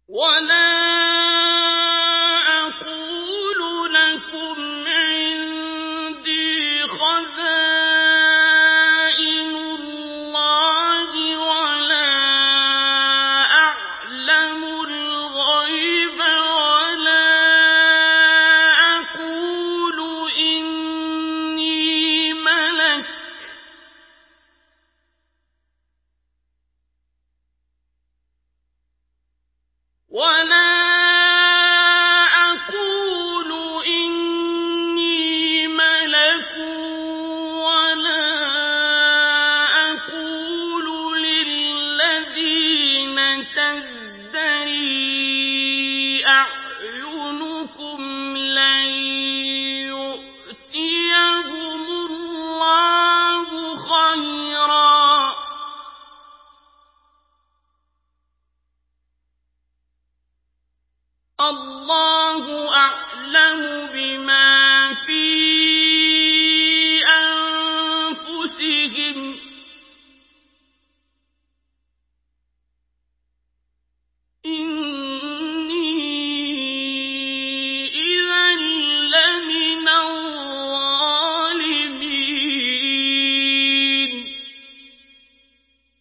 ولا أقول لكم عندي خزائن الله ولا أعلم الغيب ولا أقول إني ملك ولا أقول للذين تزدري أعينكم لن يؤتيهم الله خيرا الله أعلم